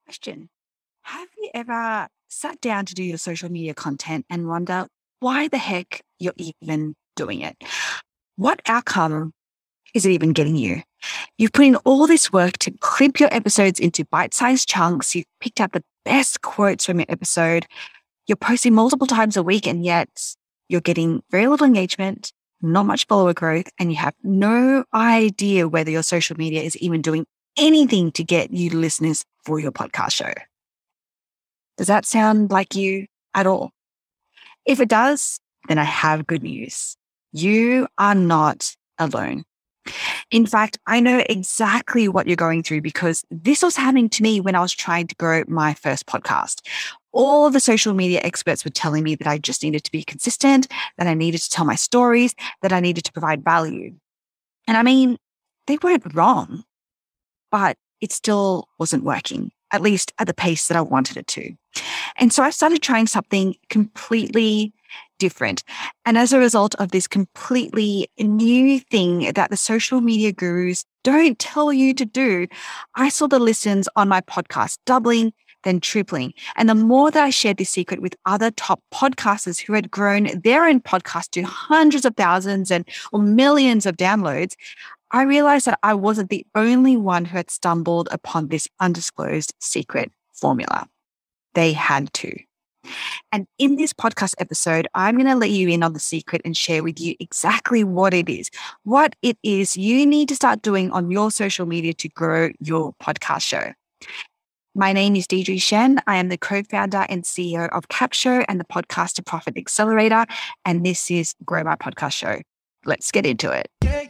Question. Have you ever sat down to do your social media content and wonder why the heck you're even doing it? What outcome is it even getting you? You've put in all this work to clip your episodes into bite-sized chunks. You've picked out the best quotes from your episode. You're posting multiple times a week, and yet you're getting very little engagement, not much follower growth, and you have no idea whether your social media is even doing anything to get you listeners for your podcast show. Does that sound like you at all? If it does, then I have good news. You are not alone. In fact, I know exactly what you're going through because this was happening to me when I was trying to grow my first podcast. All the social media experts were telling me that I just needed to be consistent, that I needed to tell my stories, that I needed to provide value. And I mean, they weren't wrong, but it still wasn't working, at least at the pace that I wanted it to. And so I started trying something completely different. And as a result of this completely new thing that the social media gurus don't tell you to do, I saw the listens on my podcast doubling, then tripling. And the more that I shared this secret with other top podcasters who had grown their own podcast to hundreds of thousands or millions of downloads, I realized that I wasn't the only one who had stumbled upon this undisclosed secret formula. They had to. And in this podcast episode, I'm going to let you in on the secret and share with you exactly what it is you need to start doing on your social media to grow your podcast show. My name is Deidre Shen. I am the co-founder and CEO of Capshow and the Podcast to Profit Accelerator. And this is Grow My Podcast Show. Let's get into it.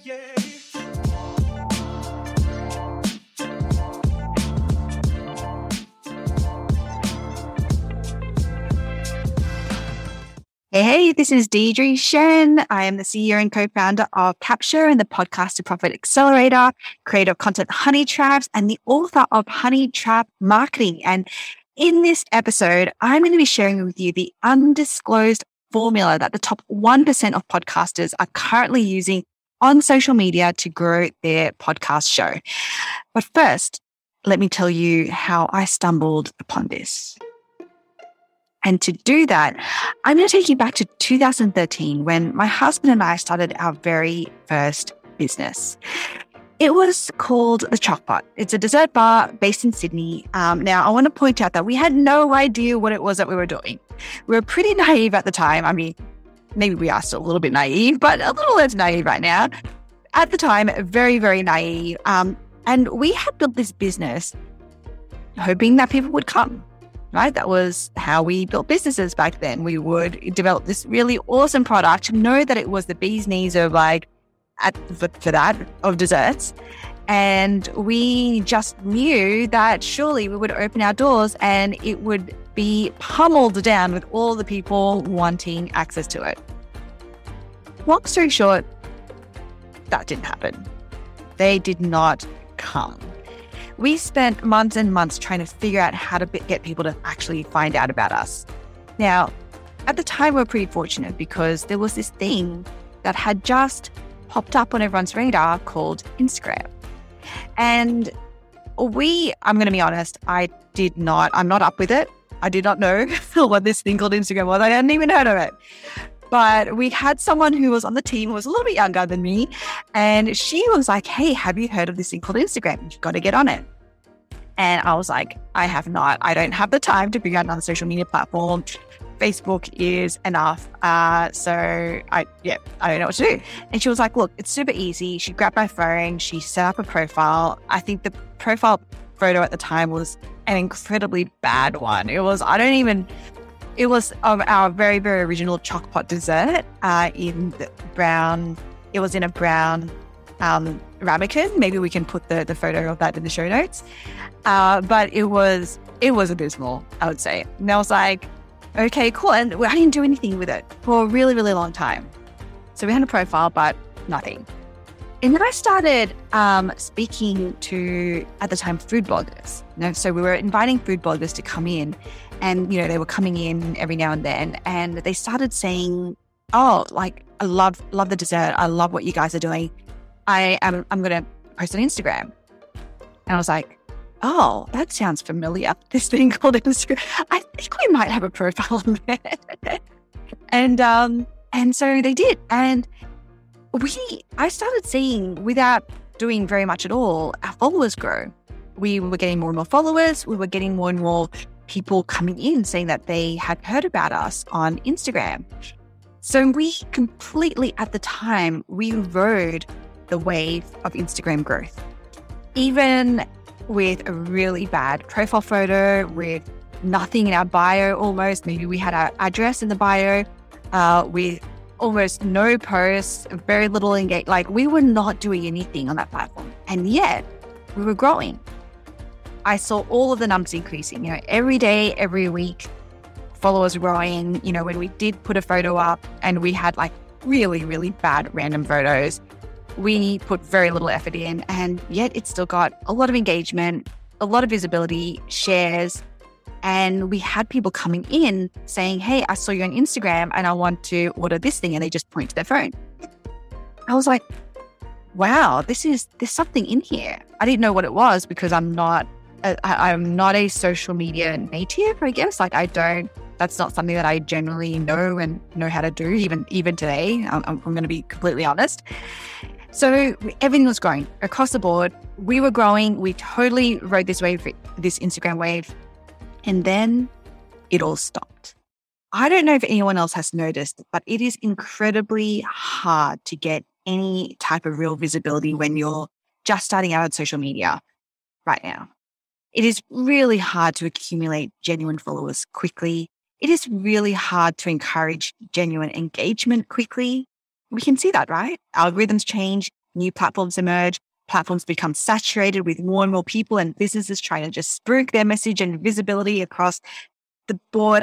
Hey, this is Deidre Shen. I am the CEO and co-founder of Capshow and the Podcast to Profit Accelerator, creator of content Honey Traps, and the author of Honey Trap Marketing. And in this episode, I'm going to be sharing with you the undisclosed formula that the top 1% of podcasters are currently using on social media to grow their podcast show. But first, let me tell you how I stumbled upon this. And to do that, I'm going to take you back to 2013 when my husband and I started our very first business. It was called The Chockpot. It's a dessert bar based in Sydney. Now, I want to point out that we had no idea what it was that we were doing. We were pretty naive at the time. I mean, maybe we are still a little bit naive, but a little less naive right now. At the time, very, very naive. And we had built this business hoping that people would come. Right? That was how we built businesses back then. We would develop this really awesome product, know that it was the bee's knees of of desserts. And we just knew that surely we would open our doors and it would be pummeled down with all the people wanting access to it. Long story short, that didn't happen. They did not come. We spent months and months trying to figure out how to get people to actually find out about us. Now, at the time, we were pretty fortunate because there was this thing that had just popped up on everyone's radar called Instagram. And I'm going to be honest, I'm not up with it. I did not know what this thing called Instagram was. I hadn't even heard of it. But we had someone who was on the team who was a little bit younger than me. And she was like, hey, have you heard of this thing called Instagram? You've got to get on it. And I was like, I have not. I don't have the time to figure out another social media platform. Facebook is enough. So I don't know what to do. And she was like, look, it's super easy. She grabbed my phone. She set up a profile. I think the profile photo at the time was an incredibly bad one. It was of our very, very original chockpot dessert in the brown. It was in a brown ramekin. Maybe we can put the photo of that in the show notes. But it was abysmal, I would say. And I was like, okay, cool. And I didn't do anything with it for a really, really long time. So we had a profile, but nothing. And then I started speaking to, at the time, food bloggers. So we were inviting food bloggers to come in. And, they were coming in every now and then, and they started saying, oh, like, I love the dessert. I love what you guys are doing. I'm going to post on Instagram. And I was like, oh, that sounds familiar. This thing called Instagram. I think we might have a profile on there. And so they did. And I started seeing, without doing very much at all, our followers grow. We were getting more and more followers. We were getting more and more people coming in saying that they had heard about us on Instagram. So we completely, at the time, we rode the wave of Instagram growth. Even with a really bad profile photo, with nothing in our bio almost, maybe we had our address in the bio, with almost no posts, very little engagement. Like, we were not doing anything on that platform. And yet we were growing. I saw all of the numbers increasing, every day, every week, followers growing. When we did put a photo up and we had like really, really bad random photos, we put very little effort in, and yet it still got a lot of engagement, a lot of visibility, shares. And we had people coming in saying, hey, I saw you on Instagram and I want to order this thing. And they just point to their phone. I was like, wow, there's something in here. I didn't know what it was because I'm not a social media native, I guess. That's not something that I generally know and know how to do, even today. I'm going to be completely honest. So everything was growing across the board. We were growing. We totally rode this wave, this Instagram wave. And then it all stopped. I don't know if anyone else has noticed, but it is incredibly hard to get any type of real visibility when you're just starting out on social media right now. It is really hard to accumulate genuine followers quickly. It is really hard to encourage genuine engagement quickly. We can see that, right? Algorithms change, new platforms emerge, platforms become saturated with more and more people and businesses trying to just spruik their message, and visibility across the board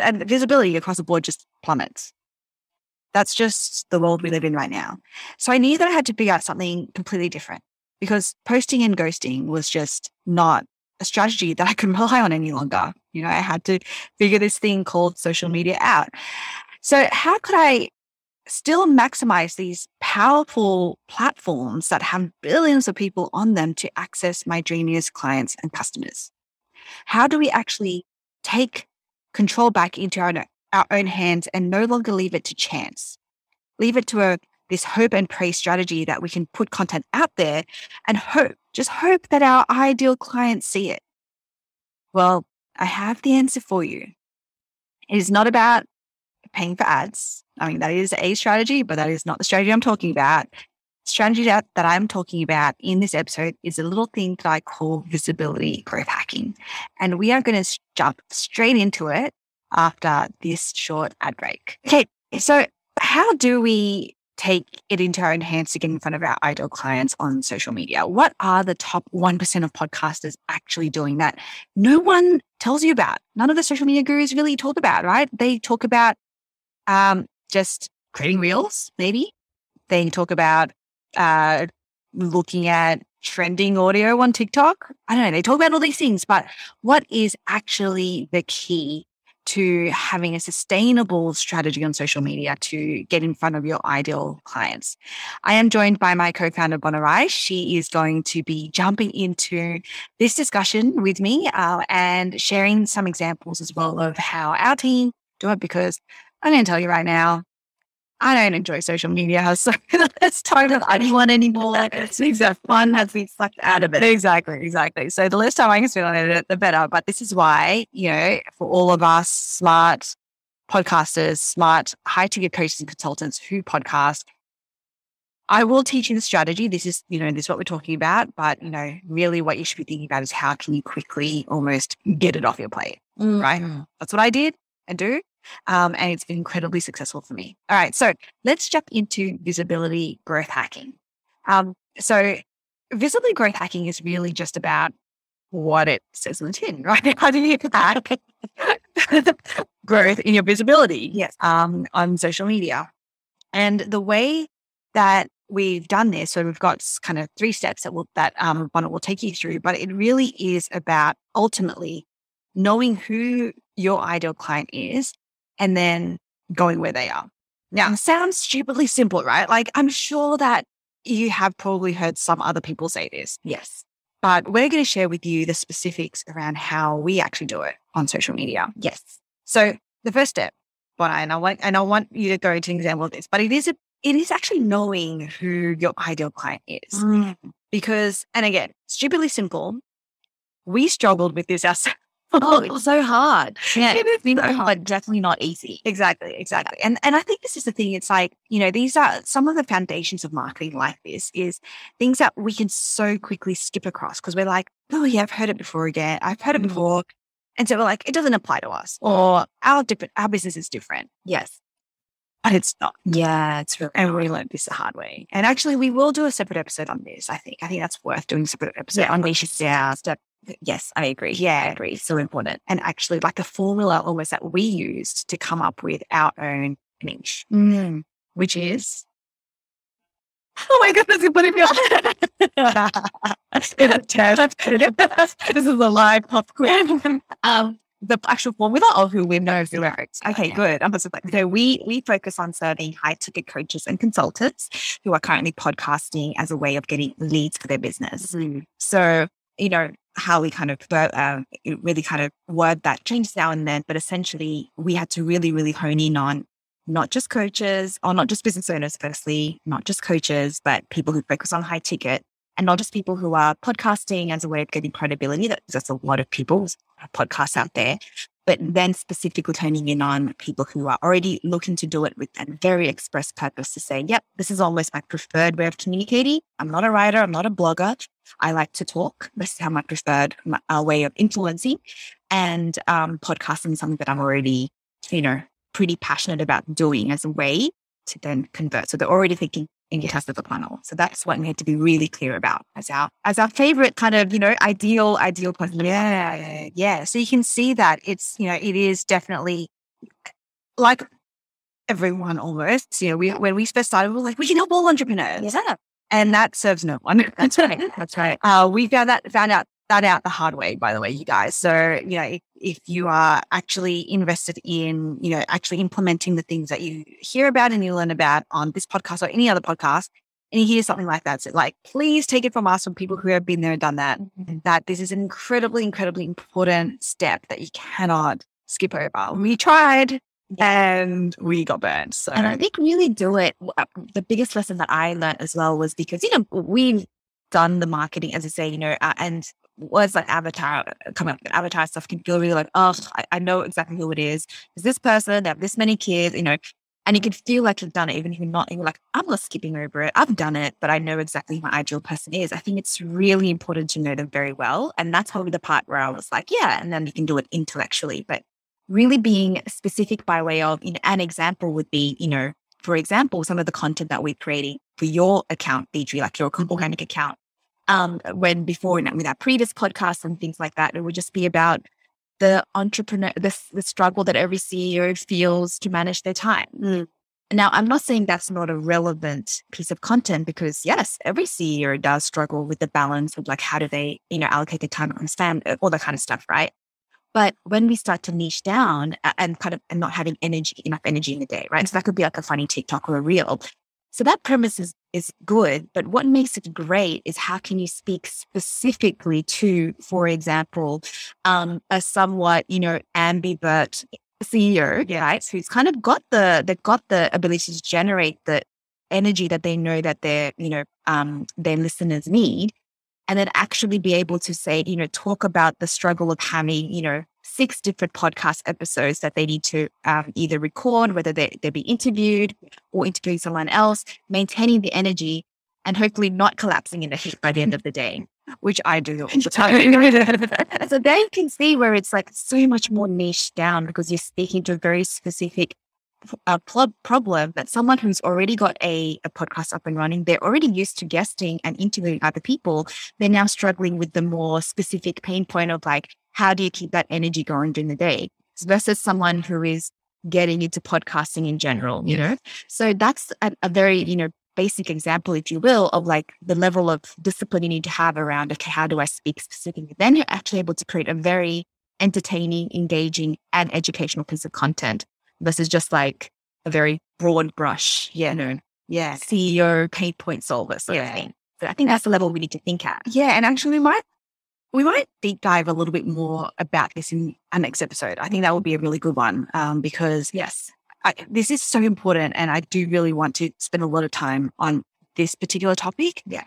just plummets. That's just the world we live in right now. So I knew that I had to figure out something completely different, because posting and ghosting was just not a strategy that I could rely on any longer. I had to figure this thing called social media out. So how could I still maximize these powerful platforms that have billions of people on them to access my dreamiest clients and customers? How do we actually take control back into our own hands and no longer leave it to chance? Leave it to this hope and pray strategy that we can put content out there and just hope that our ideal clients see it. Well, I have the answer for you. It is not about paying for ads. I mean, that is a strategy, but that is not the strategy I'm talking about. Strategy that I'm talking about in this episode is a little thing that I call visibility growth hacking. And we are going to jump straight into it after this short ad break. Okay, so how do we take it into our own hands to get in front of our ideal clients on social media? What are the top 1% of podcasters actually doing that no one tells you about? None of the social media gurus really talk about, right? They talk about just creating reels, maybe. They talk about looking at trending audio on TikTok. I don't know. They talk about all these things, but what is actually the key to having a sustainable strategy on social media to get in front of your ideal clients? I am joined by my co-founder, Bonarai. She is going to be jumping into this discussion with me and sharing some examples as well of how our team do it, because I'm going to tell you right now, I don't enjoy social media. So it's time that I don't want anymore. It's fun has been sucked out of it. Exactly. So the less time I can spend on it, the better. But this is why, for all of us smart podcasters, smart high-ticket coaches and consultants who podcast, I will teach you the strategy. This is what we're talking about. But, really what you should be thinking about is how can you quickly almost get it off your plate, right? That's what I did and do. And it's been incredibly successful for me. All right. So let's jump into visibility growth hacking. So visibility growth hacking is really just about what it says on the tin, right? How do you hack growth in your visibility? Yes. On social media. And the way that we've done this, so we've got kind of 3 steps that Bonnet will take you through, but it really is about ultimately knowing who your ideal client is and then going where they are. Now, it sounds stupidly simple, right? Like, I'm sure that you have probably heard some other people say this. Yes. but we're going to share with you the specifics around how we actually do it on social media. Yes. So the first step, Bona, and I want you to go into an example of this, but it is actually knowing who your ideal client is. Because, and again, stupidly simple, we struggled with this ourselves. Oh, it's so hard. Yeah, It is so but definitely not easy. Exactly. And I think this is the thing. It's like, these are some of the foundations of marketing like this is things that we can so quickly skip across because we're like, oh yeah, I've heard it before again. I've heard it before. And so we're like, it doesn't apply to us or our business is different. Yes. But it's not. Yeah, it's really And we learned this the hard way. And actually we will do a separate episode on this. I think that's worth doing a separate episode on we should step. Yes, I agree. Yeah. I agree. So important. And actually like the formula almost that we used to come up with our own niche, which is, oh my goodness, you're putting me on. This is a live pop quiz. The actual formula of who we know who works. Okay, good. So we focus on serving high ticket coaches and consultants who are currently podcasting as a way of getting leads for their business. So, how we kind of really kind of word that changes now and then, but essentially we had to really, really hone in on not just coaches or not just business owners, firstly, not just coaches, but people who focus on high ticket and not just people who are podcasting as a way of getting credibility. That's a lot of people, podcasts out there, but then specifically honing in on people who are already looking to do it with a very express purpose to say, yep, this is almost my preferred way of communicating. I'm not a writer. I'm not a blogger. I like to talk. This is how my preferred way of influencing. And podcasting is something that I'm already, pretty passionate about doing as a way to then convert. So they're already thinking in your test of the funnel. So that's what we had to be really clear about as our favorite kind of, ideal person. Yeah. So you can see that it's, it is definitely like everyone almost, when we first started, we were like, we can help all entrepreneurs. Yeah. And that serves no one. That's right. That's right. We found out the hard way, by the way, you guys. So, if you are actually invested in, actually implementing the things that you hear about and you learn about on this podcast or any other podcast, and you hear something like that, so like, please take it from us, from people who have been there and done that, that this is an incredibly, incredibly important step that you cannot skip over. We tried and we got burned. So, and I think really do it. The biggest lesson that I learned as well was because, we've done the marketing, as I say, and words like avatar, coming up with avatar stuff can feel really like, oh, I know exactly who it is. It's this person, they have this many kids, and you can feel like you've done it, even if you're like, I'm not skipping over it. I've done it, but I know exactly who my ideal person is. I think it's really important to know them very well. And that's probably the part where I was like, yeah, and then you can do it intellectually, but really being specific by way of, an example would be, for example, some of the content that we're creating for your account, BG, like your organic account. When before with our previous podcasts and things like that, it would just be about the entrepreneur, the struggle that every CEO feels to manage their time. Now, I'm not saying that's not a relevant piece of content because yes, every CEO does struggle with the balance of like, how do they, allocate their time on family, all that kind of stuff, right? But when we start to niche down and and not having enough energy in the day, right? So that could be like a funny TikTok or a reel. So that premise is good, but what makes it great is how can you speak specifically to, for example, a somewhat, ambivert CEO, right? Who's kind of they've got the ability to generate the energy that they know that their listeners need. And then actually be able to say, talk about the struggle of having, 6 different podcast episodes that they need to either record, whether they be interviewed or interviewing someone else, maintaining the energy and hopefully not collapsing in a heap by the end of the day, which I do all the time. So then you can see where it's like so much more niche down because you're speaking to a very specific problem that someone who's already got a podcast up and running, they're already used to guesting and interviewing other people. They're now struggling with the more specific pain point of like, how do you keep that energy going during the day versus someone who is getting into podcasting in general, So that's a very, basic example, if you will, of like the level of discipline you need to have around, okay, how do I speak specifically? Then you're actually able to create a very entertaining, engaging, and educational piece of content versus just like a very broad brush, CEO pain point solver sort of thing. So I think that's the level we need to think at. Yeah. And actually we might we might deep dive a little bit more about this in our next episode. I think that would be a really good one because Yes. this is so important, and I do really want to spend a lot of time on this particular topic. Yeah.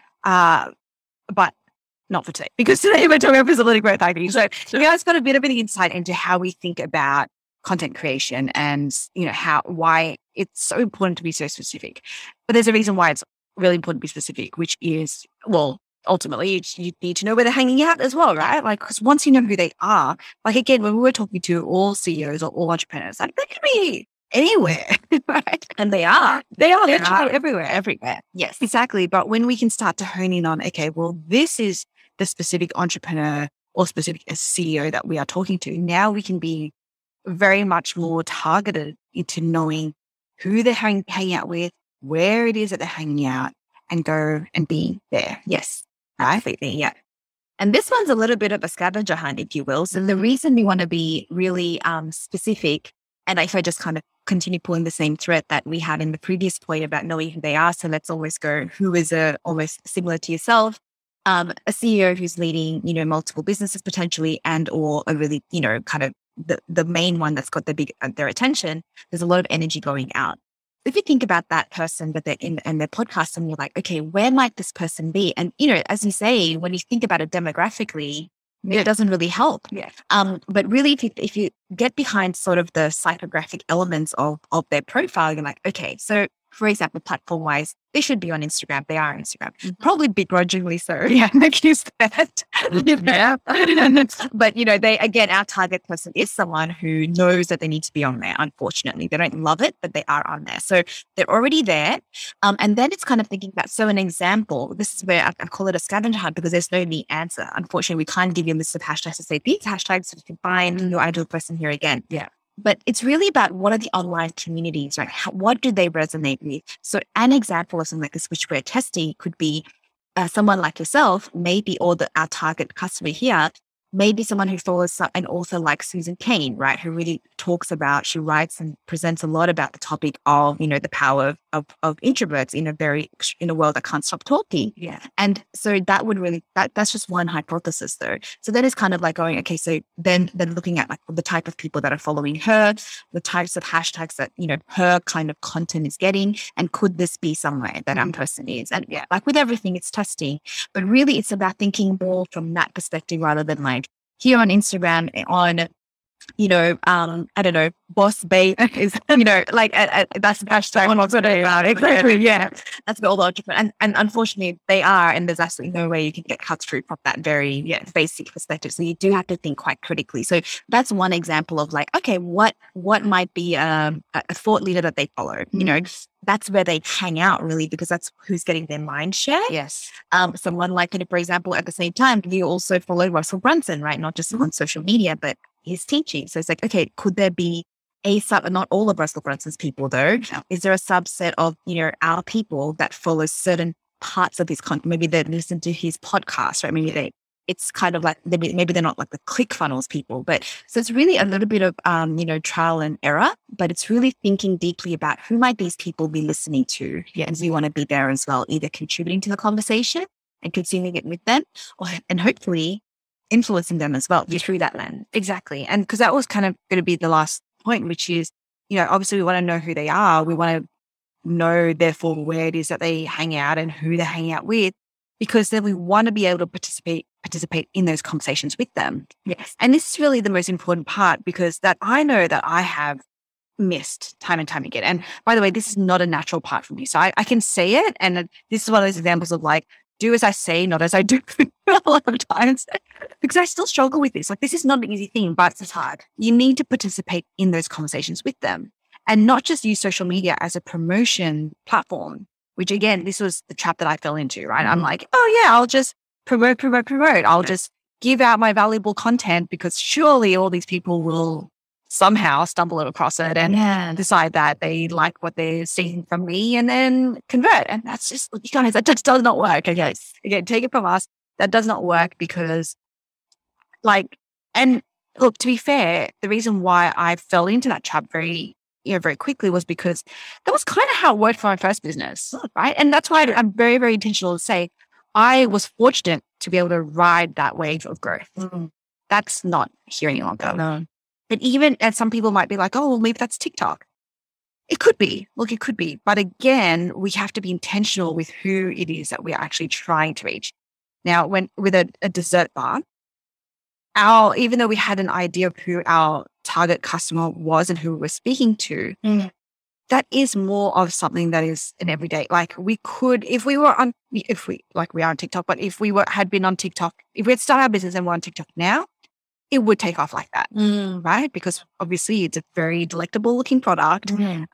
But not for today, because today we're talking about visibility growth hacking. So you guys got a bit of an insight into how we think about content creation and, why it's so important to be so specific. But there's a reason why it's really important to be specific, which is, well, ultimately you need to know where they're hanging out as well, right? Like, because once you know who they are, like, again, when we were talking to all CEOs or all entrepreneurs, like, they could be anywhere, right? And they are. They're Everywhere. Yes, exactly. But when we can start to hone in on, okay, well, this is the specific entrepreneur or specific CEO that we are talking to, now we can be very much more targeted into knowing who they're hanging out with, where it is that they're hanging out, and go and be there. Yes. Right? Absolutely. Yeah. And this one's a little bit of a scavenger hunt, if you will. So the reason we want to be really specific, and if I just kind of continue pulling the same thread that we had in the previous point about knowing who they are. So let's always go, who is almost similar to yourself, a CEO who's leading, multiple businesses potentially, and or a really, kind of the main one that's got their attention. There's a lot of energy going out. If you think about that person, but they're in their podcast, and you're like, okay, where might this person be? And, as you say, when you think about it demographically, it doesn't really help. Yeah. But really, if you get behind sort of the psychographic elements of their profile, you're like, okay, so for example, platform-wise, they should be on Instagram. They are on Instagram. Mm-hmm. Probably begrudgingly so. Yeah, accused that. Yeah. But, they, again, our target person is someone who knows that they need to be on there. Unfortunately, they don't love it, but they are on there. So they're already there. And then it's kind of thinking about, so an example, this is where I call it a scavenger hunt because there's no neat answer. Unfortunately, we can't give you a list of hashtags to say these hashtags so you can find your ideal person here again. Yeah. But it's really about what are the online communities, right? What do they resonate with? So an example of something like this, which we're testing, could be someone like yourself, maybe, or our target customer here, maybe someone who follows an author like Susan Cain, right? Who really she writes and presents a lot about the topic of, the power of introverts in a world that can't stop talking. Yeah. And so that would really, that's just one hypothesis though. So that is kind of like going, okay, so then looking at like the type of people that are following her, the types of hashtags that, her kind of content is getting, and could this be somewhere that our person is? And yeah, like with everything, it's testing, but really it's about thinking more from that perspective rather than like, here on Instagram, on, I don't know, boss babe is, like that's the hashtag. I'm not talking about it. Exactly. Yeah. That's all the entrepreneurs. And unfortunately they are, and there's absolutely no way you can get cut through from that very basic perspective. So you do have to think quite critically. So that's one example of like, okay, what might be a thought leader that they follow? That's where they hang out really, because that's who's getting their mind share. Yes. Someone like, for example, at the same time, you also follow Russell Brunson, right? Not just on social media, but his teaching. So it's like, okay, could there be not all of Russell Brunson's people though? No. Is there a subset of, our people that follow certain parts of his content? Maybe they listen to his podcast, right? Maybe it's kind of like, maybe they're not like the ClickFunnels people, but so it's really a little bit of, trial and error, but it's really thinking deeply about who might these people be listening to. Yeah. And we want to be there as well, either contributing to the conversation and consuming it with them, and hopefully influencing them as well through that lens. Exactly. And because that was kind of going to be the last point, which is, obviously we want to know who they are. We want to know, therefore, where it is that they hang out and who they're hanging out with, because then we want to be able to participate in those conversations with them. Yes. And this is really the most important part, because that I know that I have missed time and time again. And by the way, this is not a natural part for me. So I can say it. And this is one of those examples of like, do as I say, not as I do a lot of times, because I still struggle with this. Like, this is not an easy thing, but it's hard. You need to participate in those conversations with them and not just use social media as a promotion platform, which again, this was the trap that I fell into, right? I'm like, oh yeah, I'll just promote. I'll just give out my valuable content because surely all these people will somehow stumble across it and decide that they like what they're seeing from me and then convert. And that's just, you guys, that just does not work. Okay. Again, take it from us. That does not work because and look, to be fair, the reason why I fell into that trap very quickly was because that was kind of how it worked for my first business. Right. And that's why I'm very, very intentional to say I was fortunate to be able to ride that wave of growth. That's not here any longer. No. But even, and some people might be like, oh, well, maybe that's TikTok. It could be. Look, it could be. But again, we have to be intentional with who it is that we're actually trying to reach. Now, with a dessert bar, even though we had an idea of who our target customer was and who we were speaking to, that is more of something that is an everyday. Like we could, if we are on TikTok, but if we had been on TikTok, if we had started our business and we're on TikTok now, it would take off like that, right? Because obviously it's a very delectable looking product.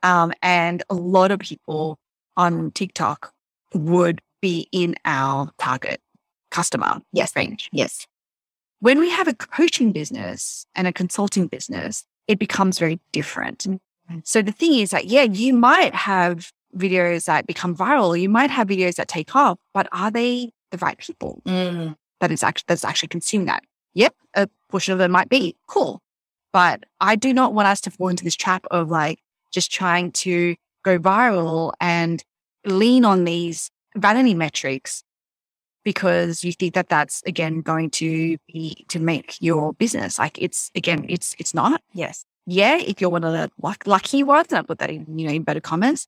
And a lot of people on TikTok would be in our target customer range. Yes. When we have a coaching business and a consulting business, it becomes very different. So the thing is that, you might have videos that become viral. You might have videos that take off, but are they the right people that's actually consuming that? Yep, a portion of them might be cool, but I do not want us to fall into this trap of like just trying to go viral and lean on these vanity metrics because you think that that's again going to make your business. Like it's not. Yes. Yeah, if you're one of the lucky ones, and I put that in, in better comments,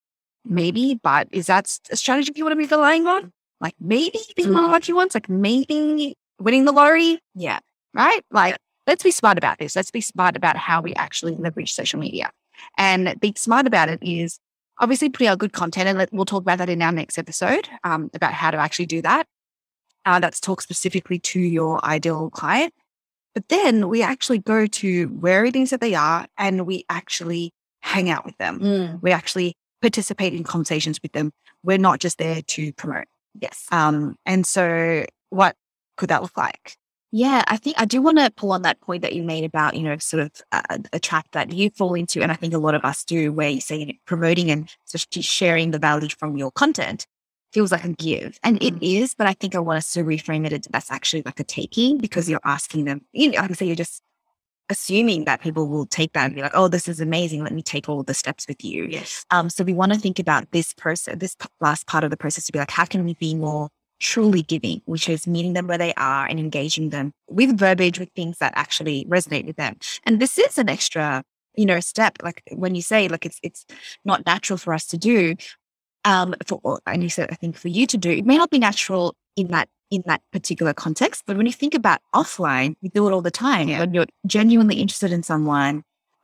maybe, but is that a strategy you want to be relying on? Like maybe being one of the lucky ones, like maybe winning the lottery. Yeah. Right? Like, let's be smart about this. Let's be smart about how we actually leverage social media. And being smart about it is obviously putting out good content. And we'll talk about that in our next episode about how to actually do that. That's talk specifically to your ideal client. But then we actually go to where it is that they are and we actually hang out with them. We actually participate in conversations with them. We're not just there to promote. Yes. And so what could that look like? Yeah, I think I do want to pull on that point that you made about, sort of a trap that you fall into. And I think a lot of us do where you say promoting and just sharing the value from your content feels like a give. And it is, but I think I want us to reframe it. That's actually like a taking because you're asking them, like I say, you're just assuming that people will take that and be like, oh, this is amazing. Let me take all the steps with you. Yes. So we want to think about this last part of the process to be like, how can we be more truly giving, which is meeting them where they are and engaging them with verbiage, with things that actually resonate with them. And this is an extra, step. Like when you say, like, it's not natural for us to do, and you said, I think for you to do, it may not be natural in that particular context, but when you think about offline, we do it all the time. When you're genuinely interested in someone,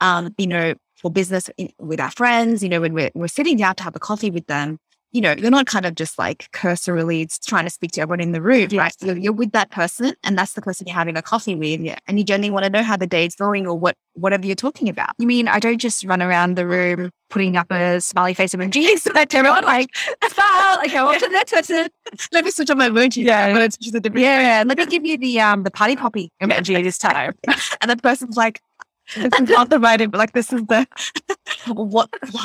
for business with our friends, when we're sitting down to have a coffee with them, you're not kind of just like cursorily trying to speak to everyone in the room, right? You're with that person and that's the person you're having a coffee with. Yeah. And you generally want to know how the day is going or whatever you're talking about. You mean I don't just run around the room putting up a smiley face emoji so that everyone like, okay, what's the next person? Let me switch on my emoji. Yeah. Let me give you the party poppy emoji this time. And the person's like, this is not the right, like this is the what?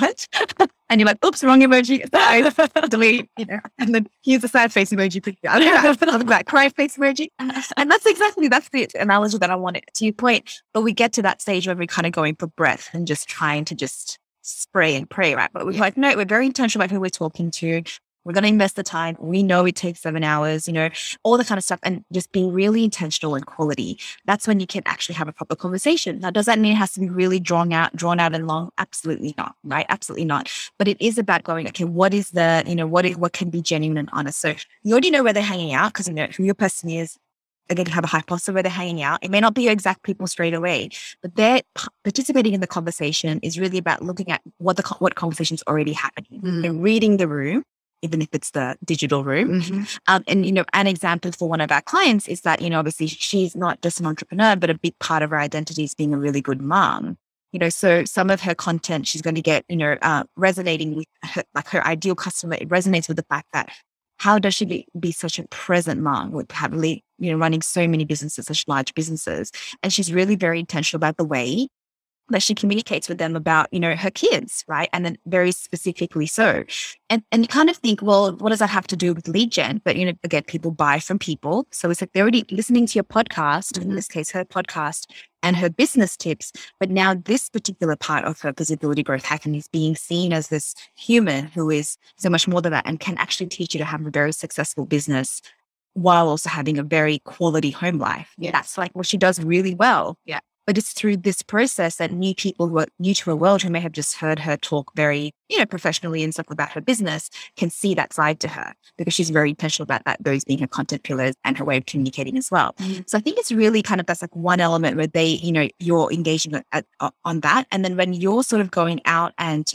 And you're like, oops, wrong emoji. Delete. And then here's the sad face emoji. That cry face emoji. And that's the analogy that I wanted to your point. But we get to that stage where we're kind of going for breath and just trying to just spray and pray, right? But we're like, no, we're very intentional about who we're talking to. We're going to invest the time. We know it takes 7 hours, all the kind of stuff, and just being really intentional and quality. That's when you can actually have a proper conversation. Now, does that mean it has to be really drawn out and long? Absolutely not, right? Absolutely not. But it is about going, okay, what is what can be genuine and honest? So you already know where they're hanging out because you know who your person is. Again, you have a hypothesis where they're hanging out. It may not be your exact people straight away, but they're participating in the conversation is really about looking at what conversation's already happening and reading the room, even if it's the digital room. And, an example for one of our clients is that, obviously she's not just an entrepreneur, but a big part of her identity is being a really good mom. So some of her content, she's going to get, resonating with her ideal customer. It resonates with the fact that how does she be such a present mom with happily, running so many businesses, such large businesses. And she's really very intentional about the way that she communicates with them about, her kids, right? And then very specifically so. And you kind of think, well, what does that have to do with lead gen? But, again, people buy from people. So it's like they're already listening to your podcast, in this case, her podcast and her business tips. But now this particular part of her visibility growth hacking is being seen as this human who is so much more than that and can actually teach you to have a very successful business while also having a very quality home life. Yeah. That's like what she does really well. Yeah. But it's through this process that new people who are new to her world, who may have just heard her talk very, professionally and stuff about her business, can see that side to her because she's very intentional about that, those being her content pillars and her way of communicating as well. Mm-hmm. So I think it's really kind of, that's like one element where they, you're engaging on that. And then when you're sort of going out and,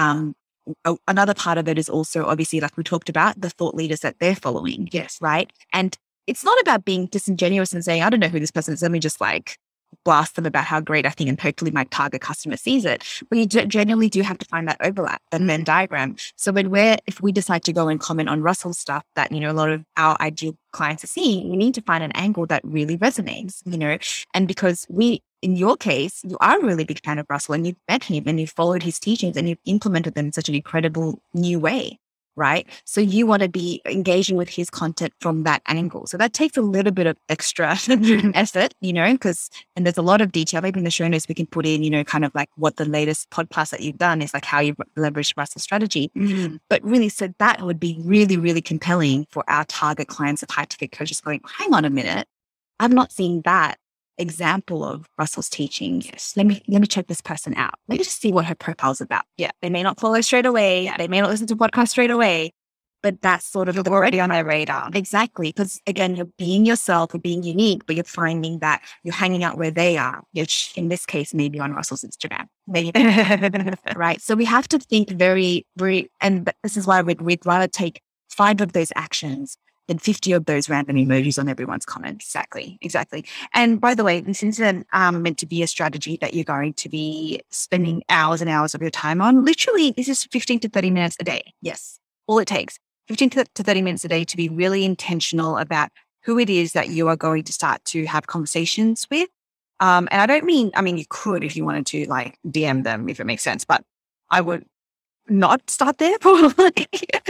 another part of it is also obviously, like we talked about, the thought leaders that they're following. Yes. Right. And it's not about being disingenuous and saying, I don't know who this person is. Let me just blast them about how great I think, and hopefully my target customer sees it. But you genuinely do have to find that overlap, that Venn diagram. So if we decide to go and comment on Russell's stuff that, a lot of our ideal clients are seeing, we need to find an angle that really resonates, and because in your case, you are a really big fan of Russell and you've met him and you've followed his teachings and you've implemented them in such an incredible new way. Right. So you want to be engaging with his content from that angle. So that takes a little bit of extra effort, and there's a lot of detail. Maybe in the show notes, we can put in, kind of like what the latest podcast that you've done is, like how you've leveraged Russell's strategy. Mm-hmm. But really, so that would be really, really compelling for our target clients of high ticket coaches going, hang on a minute, I've not seen that example of Russell's teaching. Yes. Let me check this person out. Let me just see what her profile's about. Yeah. They may not follow straight away. Yeah. They may not listen to podcast straight away, but that's sort of already on their radar. Exactly. Because again, you're being yourself, you're being unique, but you're finding that you're hanging out where they are, which in this case, maybe on Russell's Instagram. Maybe. Right. So we have to think very, very, and this is why we'd rather take 5 of those actions than 50 of those random emojis on everyone's comment. Exactly. And by the way, this isn't meant to be a strategy that you're going to be spending hours and hours of your time on. Literally, this is 15 to 30 minutes a day. Yes. All it takes, 15 to 30 minutes a day to be really intentional about who it is that you are going to start to have conversations with. And I don't mean, you could if you wanted to DM them, if it makes sense, but I would not start there probably.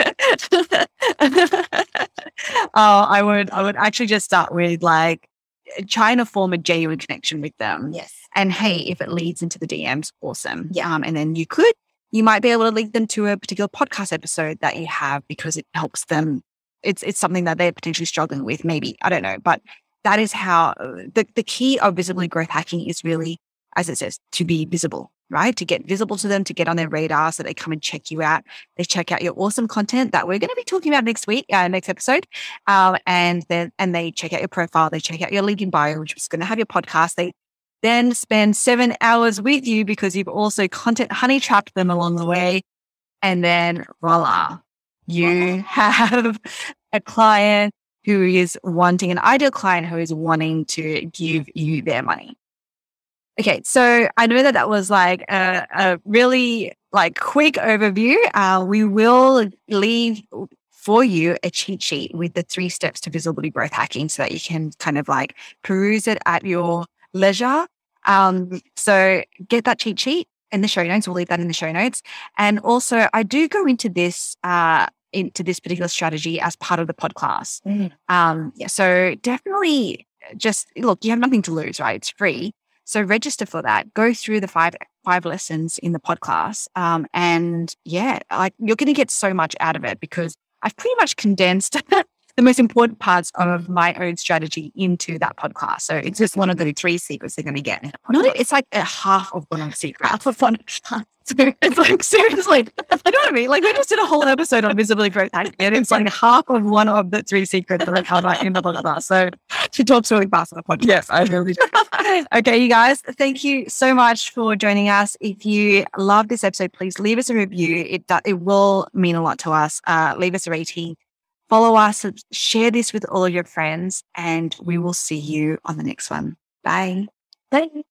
I would actually just start with trying to form a genuine connection with them. Yes. And hey, if it leads into the DMs, awesome. Yeah. And then you might be able to link them to a particular podcast episode that you have because it helps them. It's something that they're potentially struggling with, maybe. I don't know. But that is how the key of visibly growth hacking is really, as it says, to be visible, right? To get visible to them, to get on their radar so they come and check you out. They check out your awesome content that we're going to be talking about next week, next episode. And they check out your profile. They check out your LinkedIn bio, which is going to have your podcast. They then spend 7 hours with you because you've also content honey trapped them along the way. And then voila, you have a client who is wanting, an ideal client who is wanting to give you their money. Okay, so I know that was a really quick overview. We will leave for you a cheat sheet with the 3 steps to visibility growth hacking so that you can kind of peruse it at your leisure. So get that cheat sheet in the show notes. We'll leave that in the show notes. And also I do go into this particular strategy as part of the podcast. So definitely just look, you have nothing to lose, right? It's free. So register for that. Go through the five lessons in the podcast. And yeah, you're going to get so much out of it because I've pretty much condensed the most important parts of my own strategy into that podcast. So it's just one of the 3 secrets they're going to get. It's like a half of one of the secrets. Half of one. So it's seriously, I know what I mean? We just did a whole episode on visibility growth hacking, and it's half of one of the 3 secrets that I cover in the podcast. So she talks really fast on the podcast. Yes, I really do. Okay, you guys, thank you so much for joining us. If you love this episode, please leave us a review. It will mean a lot to us. Leave us a rating. Follow us, share this with all of your friends, and we will see you on the next one. Bye. Bye.